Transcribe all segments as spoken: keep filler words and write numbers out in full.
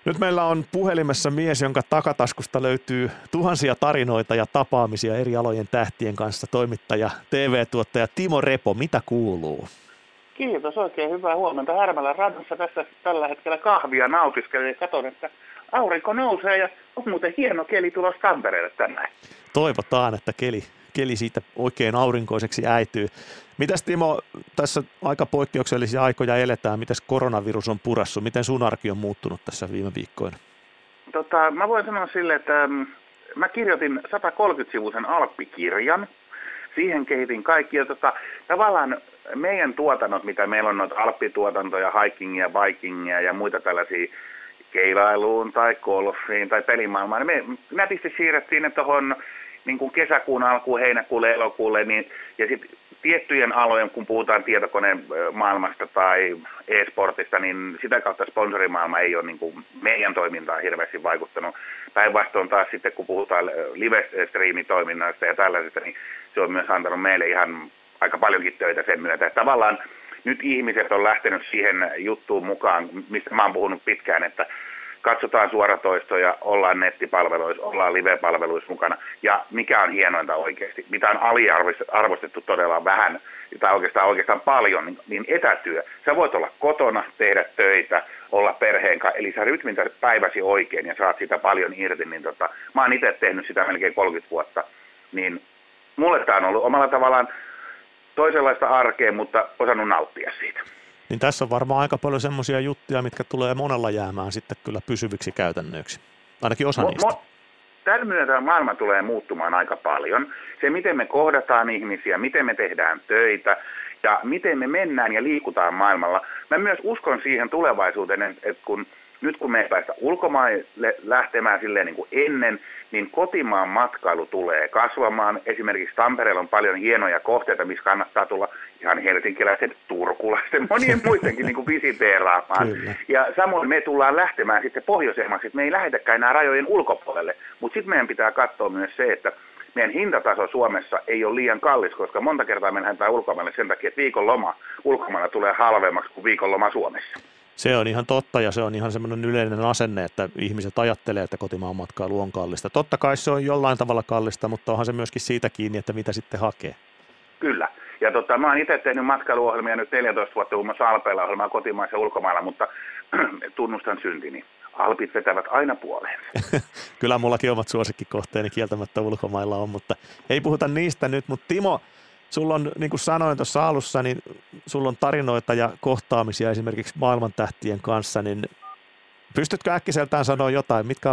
Nyt meillä on puhelimessa mies, jonka takataskusta löytyy tuhansia tarinoita ja tapaamisia eri alojen tähtien kanssa. Toimittaja, T V-tuottaja Timo Repo, mitä kuuluu? Kiitos, oikein hyvää huomenta. Härmälän rannassa tässä tällä hetkellä kahvia nautiskelen ja katson, että aurinko nousee ja on muuten hieno keli tulos Tampereelle tänään. Toivotaan, että keli, keli siitä oikein aurinkoiseksi äityy. Mitäs Timo, tässä aika poikkeuksellisia aikoja eletään, mitäs koronavirus on purassu, miten sun arki on muuttunut tässä viime viikkoina? Tota, mä voin sanoa sille, että mä kirjoitin sata kolmekymmentä-sivuisen Alppikirjan. Siihen kehitin kaikki ja tota, tavallaan meidän tuotannot, mitä meillä on noita alppituotantoja, hikingia, bikingia ja muita tällaisia keilailuun tai golfiin tai pelimaailmaan, niin me nätisti siirrettiin ne tuohon niin kuin kesäkuun alkuun, heinäkuulle, elokuulle, niin, ja sitten tiettyjen alojen, kun puhutaan tietokoneen maailmasta tai e-sportista, niin sitä kautta sponsorimaailma ei ole niin kuin meidän toimintaan hirveästi vaikuttanut. Päinvastoin taas sitten, kun puhutaan live-striimitoiminnasta ja tällaisesta, niin se on myös antanut meille ihan aika paljonkin töitä sen myötä. Että tavallaan nyt ihmiset on lähtenyt siihen juttuun mukaan, mistä mä oon puhunut pitkään, että katsotaan suoratoistoja, ollaan nettipalveluissa, ollaan live-palveluissa mukana. Ja mikä on hienointa oikeasti, mitä on aliarvostettu todella vähän, tai oikeastaan, oikeastaan paljon, niin, niin etätyö. Sä voit olla kotona, tehdä töitä, olla perheen kanssa, eli sä rytmität päiväsi oikein ja saat sitä paljon irti. Niin tota, mä oon itse tehnyt sitä melkein kolmekymmentä vuotta, niin mulle tää on ollut omalla tavallaan toisenlaista arkea, mutta osannut nauttia siitä. Niin tässä on varmaan aika paljon semmoisia juttuja, mitkä tulee monella jäämään sitten kyllä pysyviksi käytännöiksi. Ainakin osa mo, niistä. Mo, tämän myötä maailma tulee muuttumaan aika paljon. Se, miten me kohdataan ihmisiä, miten me tehdään töitä ja miten me mennään ja liikutaan maailmalla. Mä myös uskon siihen tulevaisuuteen, että kun nyt kun me ei päästä ulkomaille lähtemään silleen niin kuin ennen, niin kotimaan matkailu tulee kasvamaan. Esimerkiksi Tampereella on paljon hienoja kohteita, missä kannattaa tulla ihan helsinkiläisten, turkulaisten, monien muidenkin niin kuin visiteeraamaan. Ja samoin me tullaan lähtemään sitten pohjoisemmaksi, että me ei lähetäkään enää rajojen ulkopuolelle. Mutta sitten meidän pitää katsoa myös se, että meidän hintataso Suomessa ei ole liian kallis, koska monta kertaa me lähdetään ulkomaille sen takia, että viikon loma ulkomailla tulee halvemmaksi kuin viikon loma Suomessa. Se on ihan totta ja se on ihan semmoinen yleinen asenne, että ihmiset ajattelee, että kotimaan matkailu on kallista. Totta kai se on jollain tavalla kallista, mutta onhan se myöskin siitä kiinni, että mitä sitten hakee. Kyllä. Ja tota, mä oon itse tehnyt matkailuohjelmia nyt neljätoista vuotta muun muassa Alpeilla ohjelmaa kotimaissa ja ulkomailla, mutta tunnustan syntini. Alpit vetävät aina puoleen. Kyllä mullakin omat suosikkikohteeni kieltämättä ulkomailla on, mutta ei puhuta niistä nyt. Mutta Timo, sulla on, niin kuin sanoin tuossa alussa, niin sulla on tarinoita ja kohtaamisia esimerkiksi maailmantähtien kanssa, niin pystytkö äkkiseltään sanoa jotain, mitkä on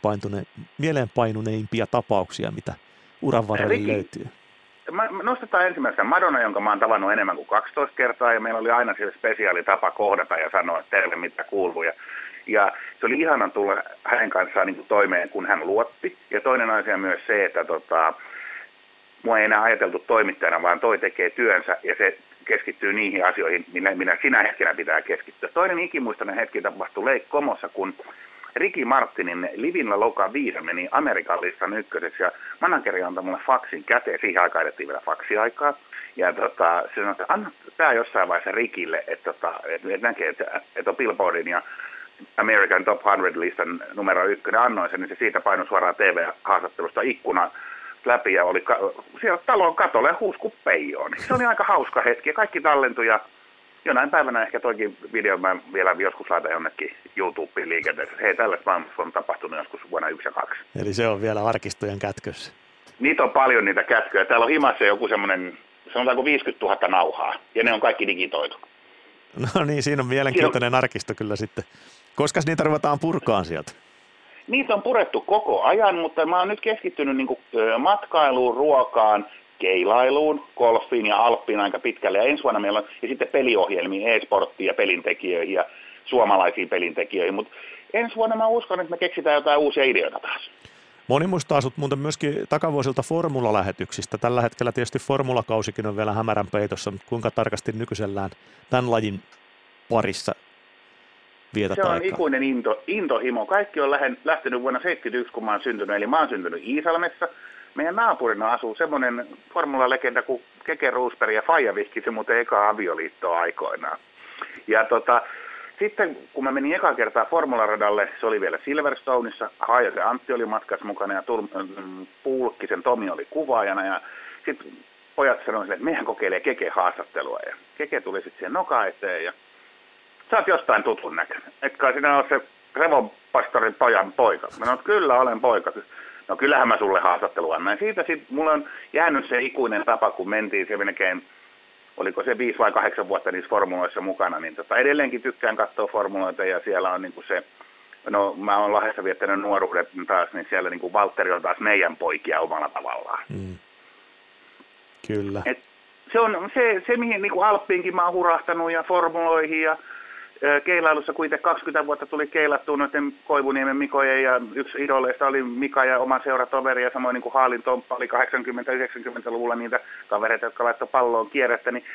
mieleenpainuneimpia tapauksia, mitä uran varrelle löytyy? Mä nostetaan ensimmäisenä Madonna, jonka mä oon tavannut enemmän kuin kaksitoista kertaa, ja meillä oli aina siellä spesiaali tapa kohdata ja sanoa, että terve, mitä kuuluu. Ja, ja se oli ihana tulla hänen kanssaan niin kuin toimeen, kun hän luotti. Ja toinen asia myös se, että tota, mua ei enää ajateltu toimittajana, vaan toi tekee työnsä ja se keskittyy niihin asioihin, minä sinä hetkenä pitää keskittyä. Toinen ikimuistainen hetki tapahtui Lake Comossa, kun Ricky Martinin Livin La Loca viisi meni Amerikan listan ykköseksi ja manageri antoi mulle faksin käteen. Siihen aikaan edettiin vielä faksiaikaa. Ja tota, se sanoi, että anna tämä jossain vaiheessa Rikille, että, tota, että näkee, että, että on Billboardin ja American Top sata-listan numero ykkönen. Annoin sen, niin se siitä painoi suoraan T V-haastattelusta ikkuna läpi ja oli ka- siellä talon katolle ja huusku peijoon. Se oli aika hauska hetki ja kaikki tallentui ja jonain päivänä ehkä toikin video mä vielä joskus laitan jonnekin YouTubeen liikenteessä. Hei, tällaista maailmassa on tapahtunut joskus vuonna yksi ja kaksi. Eli se on vielä arkistojen kätkössä. Niitä on paljon niitä kätköjä. Täällä on himassa joku semmoinen, sanotaanko viisikymmentätuhatta nauhaa ja ne on kaikki digitoitu. No niin, siinä on mielenkiintoinen Siin... arkisto kyllä sitten. Koska niitä ruvetaan purkaan sieltä? Niitä on purettu koko ajan, mutta mä oon nyt keskittynyt niin kuin matkailuun, ruokaan, keilailuun, golfiin ja alppiin aika pitkälle. Ja ensi vuonna meillä on ja sitten peliohjelmiin, e-sporttiin ja pelintekijöihin ja suomalaisiin pelintekijöihin. Mutta ensi vuonna mä uskon, että me keksitään jotain uusia ideoita taas. Moni muistaa sut muuten myöskin takavuosilta formulalähetyksistä. Tällä hetkellä tietysti formulakausikin on vielä hämärän peitossa, mutta kuinka tarkasti nykyisellään tämän lajin parissa vietät aikaa? Se on aikaa? Ikuinen into, intohimo. Kaikki on lähtenyt vuonna seitsemänkymmentäyksi, kun mä oon syntynyt. Eli mä oon syntynyt Iisalmessa. Meidän naapurina asuu semmoinen formulalegenda kuin Keke Roosberg ja Faija vihkisi muuten eka avioliittoa aikoinaan. Ja tota, Sitten kun mä menin eka kertaa Formularadalle, se oli vielä Silverstoneissa, Haajasen Antti oli matkassa mukana ja Pulkkisen Tomi oli kuvaajana ja sitten pojat sanoivat, että mehän kokeilee Keke haastattelua ja Keke tuli sitten siihen noka eteen ja sä oot jostain tutun näköinen, etkä sinä ole se revonpastorin pojan poika. Mä sanoin, että kyllä olen poika. No kyllähän mä sulle haastattelua annan. Siitä sitten mulla on jäänyt se ikuinen tapa, kun mentiin se melkein, oliko se viisi vai kahdeksan vuotta niissä formuloissa mukana, niin tota, edelleenkin tykkään katsoa formuloita ja siellä on niinku se, no mä oon Lahdessa viettänyt nuoruudet taas, niin siellä niinku Valtteri on taas meidän poikia omalla tavallaan. Mm. Kyllä. Et se on se, se mihin niinku Alppiinkin mä oon hurahtanut ja formuloihin ja keilailussa kuitenkin kaksikymmentä vuotta tuli keilattua noiden Koivuniemen Mikojen ja yksi idoleista oli Mika ja oma seuratoveri ja samoin niin kuin Haalin Tomppa oli kahdeksankymmentä-yhdeksänkymmentäluvulla niitä kavereita, jotka laittoi palloon kierrettä, niin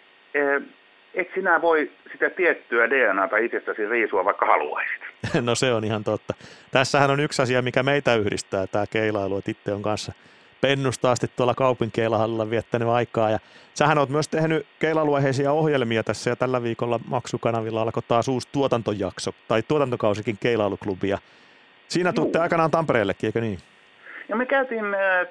et sinä voi sitä tiettyä D N A:ta itsestäsi riisua vaikka haluaisit. No se on ihan totta. Tässähän on yksi asia, mikä meitä yhdistää, tämä keilailu, että itse on kanssa pennusta asti tuolla kaupunkikeilahallilla viettänyt aikaa. Ja sähän oot myös tehnyt keilailuaiheisia ohjelmia tässä ja tällä viikolla maksukanavilla alkoi taas uusi tuotantojakso tai tuotantokausikin keilailuklubia. Siinä tuutte aikanaan Tampereellekin, eikö niin? Ja me käytiin äh,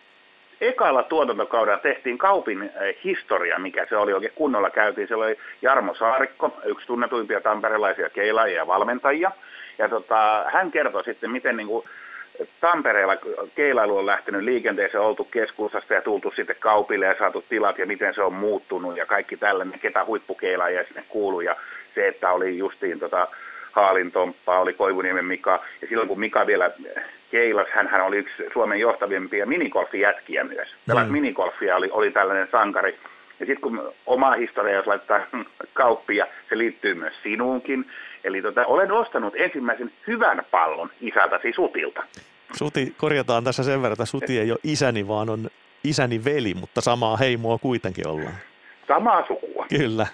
ekalla tuotantokaudella, tehtiin Kaupin äh, historia, mikä se oli oikein kunnolla käytiin. Siellä oli Jarmo Saarikko, yksi tunnetuimpia tamperelaisia keilaajia ja valmentajia. Ja tota, hän kertoi sitten, miten niin kuin Tampereella keilailu on lähtenyt liikenteeseen, oltu keskustasta ja tultu sitten Kaupille ja saatu tilat ja miten se on muuttunut ja kaikki tällainen, ketä huippukeilaajia sinne kuului ja se, että oli justiin tota Haalin Tomppaa, oli Koivuniemen Mika ja silloin kun Mika vielä keilasi, hän oli yksi Suomen johtavimpia minigolfijätkiä myös. Pelasi mm. minigolfia, oli, oli tällainen sankari. Ja sitten kun oma historia, jos laittaa Kauppia, se liittyy myös sinuunkin. Eli tota, olen ostanut ensimmäisen hyvän pallon isältäsi Sutilta. Suti, korjataan tässä sen verran, että Suti ei ole isäni, vaan on isäni veli, mutta samaa heimoa kuitenkin ollaan. Samaa sukua. Kyllä.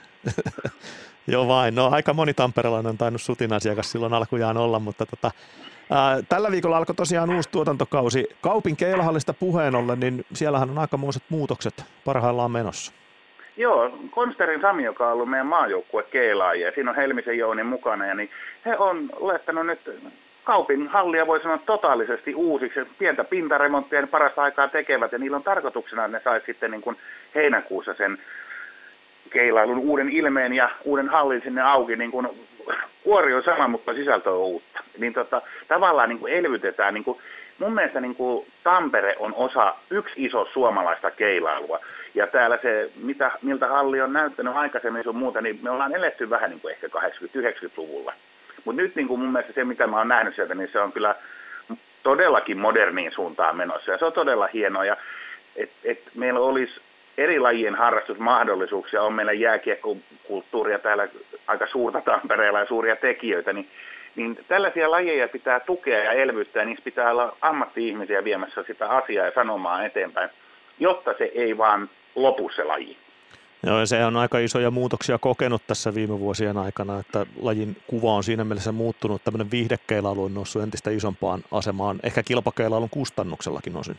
Joo vain. No aika moni tamperelainen on tainnut Sutin asiakas silloin alkujaan olla, mutta tota, ää, tällä viikolla alkoi tosiaan uusi tuotantokausi. Kaupin keilahallista puheen ollen, niin siellähän on aikamoiset muutokset parhaillaan menossa. Joo, Konsterin Sami, joka on ollut meidän maajoukkue keilaaja, ja siinä on Helmisen Jouni mukana, ja niin he on laittanut nyt Kaupin hallia, voi sanoa totaalisesti uusiksi, pientä pintaremonttia parasta aikaa tekevät, ja niillä on tarkoituksena, että ne saisi sitten niin kuin heinäkuussa sen keilailun uuden ilmeen ja uuden hallin sinne auki, niin kuin kuori on sama, mutta sisältö on uutta. Niin tota, tavallaan niin kuin elvytetään, niin kuin, mun mielestä niin kuin Tampere on osa, yksi iso suomalaista keilailua. Ja täällä se, mitä, miltä halli on näyttänyt aikaisemmin sun muuta, niin me ollaan eletty vähän niin kuin ehkä kahdeksankymmentä-yhdeksänkymmentäluvulla. Mutta nyt niin kuin mun mielestä se, mitä mä oon nähnyt sieltä, niin se on kyllä todellakin moderniin suuntaan menossa. Ja se on todella hienoa. Ja et, et meillä olisi eri lajien harrastusmahdollisuuksia, on meillä jääkiekkokulttuuria täällä aika suurta Tampereella ja suuria tekijöitä, niin, niin tällaisia lajeja pitää tukea ja elvyttää, niissä pitää olla ammatti-ihmisiä viemässä sitä asiaa ja sanomaa eteenpäin, jotta se ei vaan lopu se laji. Joo, se on aika isoja muutoksia kokenut tässä viime vuosien aikana, että lajin kuva on siinä mielessä muuttunut, tämmöinen viihdekeilailu on noussut entistä isompaan asemaan, ehkä kilpakeilailun kustannuksellakin osin.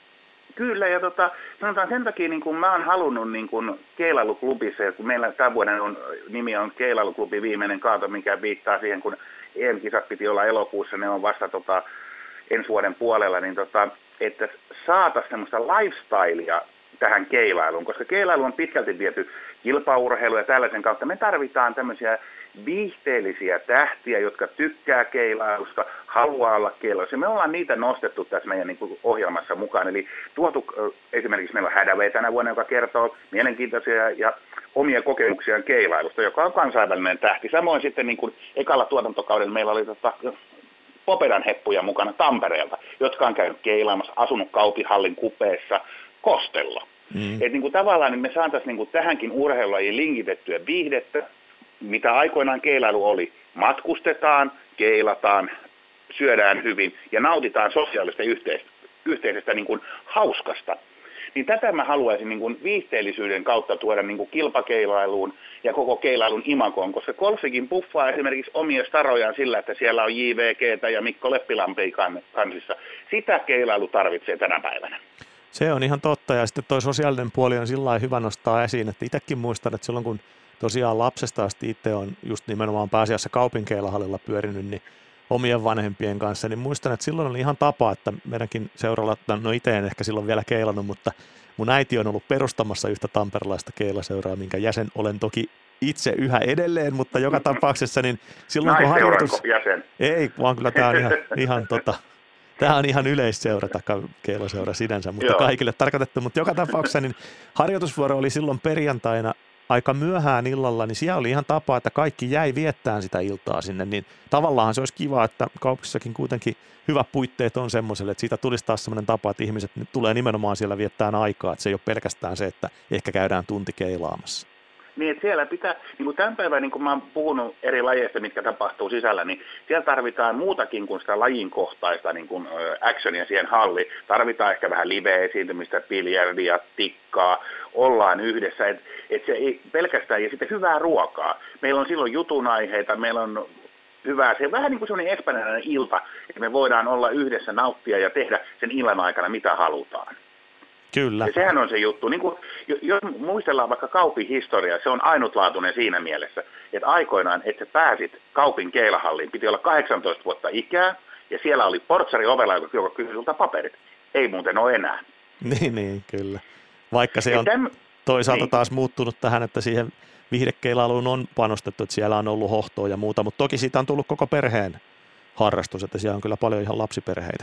Kyllä, ja tota, sanotaan sen takia, niin kun mä oon halunnut niin kun keilailuklubissa, ja kun meillä tämän vuoden on, nimi on Keilailuklubi Viimeinen kaato, mikä viittaa siihen, kun E M-kisat piti olla elokuussa, ne on vasta tota, ensi vuoden puolella, niin tota, että saataisiin semmoista lifestylea tähän keilailuun, koska keilailu on pitkälti viety kilpaurheilu ja tällaisen kautta. Me tarvitaan tämmöisiä viihteellisiä tähtiä, jotka tykkää keilailusta, haluaa olla keilailussa. Me ollaan niitä nostettu tässä meidän niin kuin ohjelmassa mukaan. Eli tuotu esimerkiksi meillä on Hädävei tänä vuonna, joka kertoo mielenkiintoisia ja omia kokemuksiaan keilailusta, joka on kansainvälinen tähti. Samoin sitten niin kuin ekalla tuotantokaudella meillä oli tota, Popedan heppuja mukana Tampereelta, jotka on käynyt keilaamassa, asunut Kaupihallin kupeessa Kostello. Mm. Että niin kuin tavallaan niin me saataisiin niin kuin tähänkin urheilulajiin linkitettyä viihdettä, mitä aikoinaan keilailu oli. Matkustetaan, keilataan, syödään hyvin ja nautitaan sosiaalista yhteisestä, yhteisestä niin kuin hauskasta. Niin tätä mä haluaisin niin kuin viihteellisyyden kautta tuoda niin kuin kilpakeilailuun ja koko keilailun imakoon, koska golfikin puffaa esimerkiksi omia starojaan sillä, että siellä on J V G:tä ja Mikko Leppilampi kansissa. Sitä keilailu tarvitsee tänä päivänä. Se on ihan totta, ja sitten toi sosiaalinen puoli on sillä lailla hyvä nostaa esiin, että itsekin muistan, että silloin kun tosiaan lapsesta asti itse on just nimenomaan pääasiassa kaupunkeilahallilla pyörinyt, niin omien vanhempien kanssa, niin muistan, että silloin oli ihan tapa, että meidänkin seuralla, no itse en ehkä silloin vielä keilannut, mutta mun äiti on ollut perustamassa yhtä tamperelaista keilaseuraa, minkä jäsen olen toki itse yhä edelleen, mutta joka tapauksessa niin silloin kun harjoitus... jäsen? Ei, vaan kyllä tämä on ihan, ihan tota... Tämä on ihan yleisseura tai keilaseura sinänsä, mutta Joo. kaikille tarkoitettu. Mutta joka tapauksessa niin harjoitusvuoro oli silloin perjantaina aika myöhään illalla, niin siellä oli ihan tapa, että kaikki jäi viettämään sitä iltaa sinne. Niin tavallaan se olisi kiva, että kaupungissakin kuitenkin hyvät puitteet on semmoiselle, että siitä tulisi taas semmoinen tapa, että ihmiset nyt tulee nimenomaan siellä viettämään aikaa, että se ei ole pelkästään se, että ehkä käydään tunti keilaamassa. Niin, että siellä pitää, niin kuin tämän päivän, niin kuin mä oon puhunut eri lajeista, mitkä tapahtuu sisällä, niin siellä tarvitaan muutakin kuin sitä lajinkohtaista niin kuin actionia siihen halliin. Tarvitaan ehkä vähän live-esiintymistä, biljardia, tikkaa, ollaan yhdessä, että et se ei pelkästään, ja sitten hyvää ruokaa. Meillä on silloin jutun aiheita, meillä on hyvää, se on vähän niin kuin sellainen espanjalainen ilta, että me voidaan olla yhdessä, nauttia ja tehdä sen illan aikana mitä halutaan. Kyllä. Ja sehän on se juttu. Niin kuin, jos muistellaan vaikka Kaupin historiaa, se on ainutlaatuinen siinä mielessä, että aikoinaan, että sä pääsit Kaupin keilahalliin, piti olla kahdeksantoista vuotta ikää, ja siellä oli portsari ovella, joka kysyi sulta paperit. Ei muuten ole enää. Niin, niin, kyllä. Vaikka se ja on täm... toisaalta niin. taas muuttunut tähän, että siihen viihdekeilailuun on panostettu, että siellä on ollut hohtoa ja muuta, mutta toki siitä on tullut koko perheen harrastus, että siellä on kyllä paljon ihan lapsiperheitä.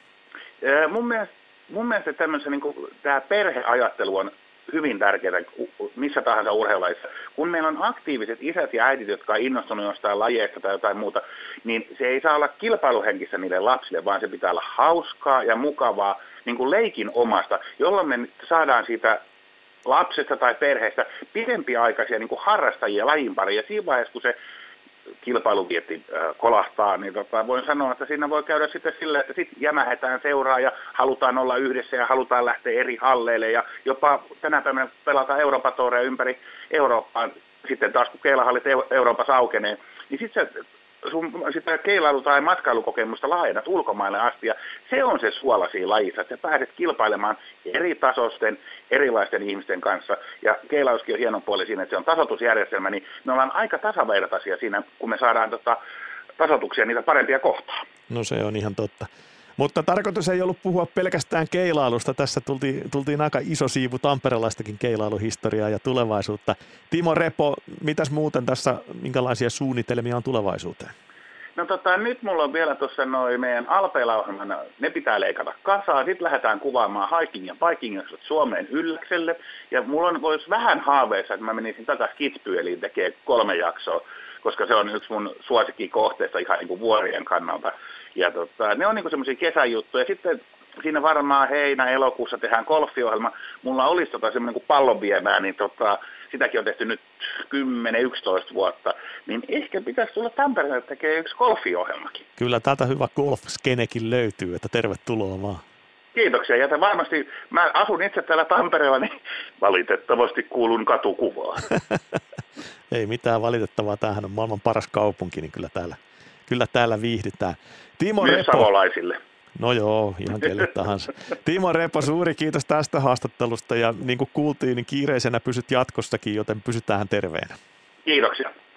Ja mun mielestä Mun mielestä tämmöisen, niin kuin, tämä perheajattelu on hyvin tärkeää missä tahansa urheilulajissa. Kun meillä on aktiiviset isät ja äidit, jotka on innostunut jostain lajeista tai jotain muuta, niin se ei saa olla kilpailuhenkistä niille lapsille, vaan se pitää olla hauskaa ja mukavaa, niin kuin leikin omasta, jolloin me saadaan siitä lapsesta tai perheestä pidempiaikaisia niin kuin harrastajia lajin pariin. Ja siinä vaiheessa, kun se kilpailuvietti äh, kolahtaa, niin tota, voin sanoa, että siinä voi käydä sitten sillä, että sitten jämähetään seuraa ja halutaan olla yhdessä ja halutaan lähteä eri halleille ja jopa tänä päivänä pelataan Euroopan toureja ympäri Eurooppaan, sitten taas kun keilahallit Euroopassa aukenee, niin sitten se sun sitä keilailu- tai matkailukokemusta laajennat ulkomaille asti, ja se on se suola siinä lajissa, että sä pääset kilpailemaan eri tasosten, erilaisten ihmisten kanssa, ja keilauskin on hieno puoli siinä, että se on tasoitusjärjestelmä, niin me ollaan aika tasavertaisia siinä, kun me saadaan tota, tasoituksia niitä parempia kohtaa. No se on ihan totta. Mutta tarkoitus ei ollut puhua pelkästään keilailusta. Tässä tultiin, tultiin aika iso siivu tamperelaistakin keilailuhistoriaa ja tulevaisuutta. Timo Repo, mitäs muuten tässä, minkälaisia suunnitelmia on tulevaisuuteen? No tota, nyt mulla on vielä tuossa noin meidän Alpeilla-ohjelmana, ne pitää leikata kasaan. Sitten lähdetään kuvaamaan hiking ja biking Suomeen Ylläkselle. Ja mulla on vois vähän haaveissa, että mä menisin takaisin Kitzbüheliin tekee kolme jaksoa, koska se on yksi mun suosikkikohteista ihan niin kuin vuorien kannalta. Ja tota, ne on niin kuin semmoisia kesäjuttuja. Sitten siinä varmaan heinä-elokuussa tehdään golfiohjelma. Mulla olisi tota semmoinen kuin pallonviemää, niin tota, sitäkin on tehty nyt kymmenen yksitoista vuotta. Niin ehkä pitäisi tulla Tampereelle tekemään yksi golfiohjelmakin. Kyllä täältä hyvä golf-skenekin löytyy, että tervetuloa vaan. Kiitoksia. Ja varmasti, mä asun itse täällä Tampereella, niin valitettavasti kuulun katukuvaan. Ei mitään valitettavaa. Tämähän on maailman paras kaupunki, niin kyllä täällä, kyllä täällä viihdytään. Timo Myös Repo. savolaisille. No joo, ihan kelle tahansa. Timo Repo, suuri kiitos tästä haastattelusta ja niin kuin kuultiin, niin kiireisenä pysyt jatkossakin, joten pysytään terveenä. Kiitoksia.